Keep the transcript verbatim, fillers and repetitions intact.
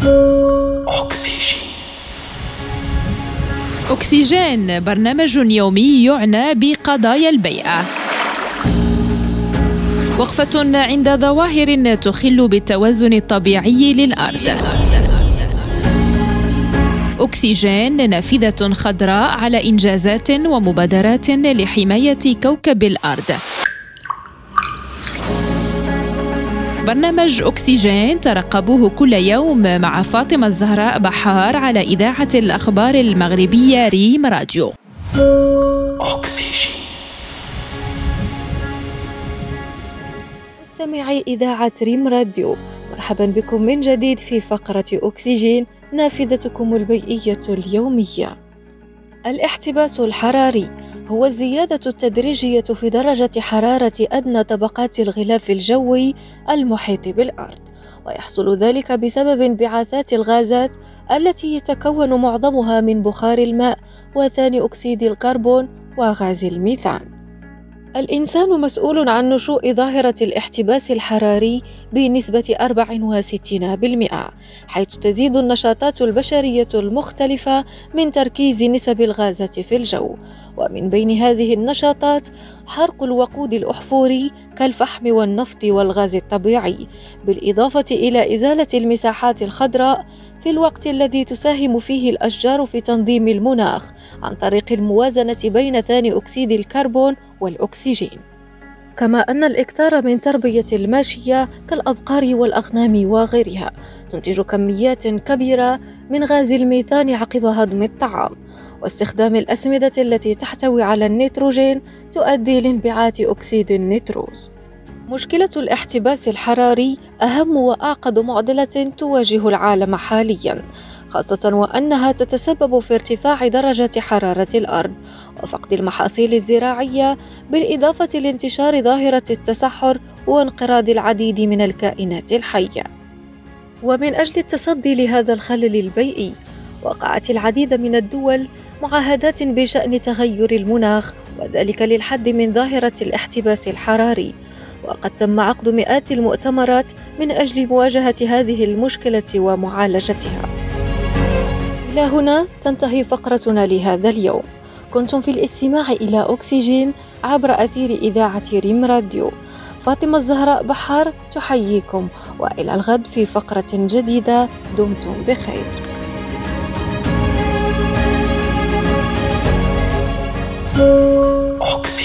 أكسجين. أكسجين برنامج يومي يعنى بقضايا البيئة. وقفة عند ظواهر تخل بالتوازن الطبيعي للأرض. أكسجين نافذة خضراء على إنجازات ومبادرات لحماية كوكب الأرض. برنامج أكسجين ترقبوه كل يوم مع فاطمة الزهراء بحار على إذاعة الأخبار المغربية ريم راديو. أكسجين. مستمعي إذاعة ريم راديو، مرحبا بكم من جديد في فقرة أكسجين، نافذتكم البيئية اليومية. الاحتباس الحراري هو الزيادة التدريجية في درجة حرارة أدنى طبقات الغلاف الجوي المحيط بالأرض، ويحصل ذلك بسبب انبعاثات الغازات التي يتكون معظمها من بخار الماء وثاني أكسيد الكربون وغاز الميثان. الإنسان مسؤول عن نشوء ظاهرة الاحتباس الحراري بنسبة أربعة وستين بالمئة، حيث تزيد النشاطات البشرية المختلفة من تركيز نسب الغازات في الجو، ومن بين هذه النشاطات حرق الوقود الأحفوري كالفحم والنفط والغاز الطبيعي، بالإضافة إلى إزالة المساحات الخضراء في الوقت الذي تساهم فيه الأشجار في تنظيم المناخ عن طريق الموازنة بين ثاني أكسيد الكربون والأكسجين. كما أن الإكثار من تربية الماشية كالأبقار والأغنام وغيرها تنتج كميات كبيرة من غاز الميثان عقب هضم الطعام، واستخدام الأسمدة التي تحتوي على النيتروجين تؤدي لانبعاث أكسيد النيتروز. مشكلة الاحتباس الحراري أهم وأعقد معضلة تواجه العالم حالياً، خاصة وأنها تتسبب في ارتفاع درجة حرارة الأرض وفقد المحاصيل الزراعية، بالإضافة لانتشار ظاهرة التصحر وانقراض العديد من الكائنات الحية. ومن أجل التصدي لهذا الخلل البيئي، وقعت العديد من الدول معاهدات بشأن تغير المناخ، وذلك للحد من ظاهرة الاحتباس الحراري، وقد تم عقد مئات المؤتمرات من أجل مواجهة هذه المشكلة ومعالجتها. إلى هنا تنتهي فقرتنا لهذا اليوم. كنتم في الاستماع إلى أكسجين عبر أثير إذاعة ريم راديو. فاطمة الزهراء بحار تحييكم، وإلى الغد في فقرة جديدة. دمتم بخير. أكسجين.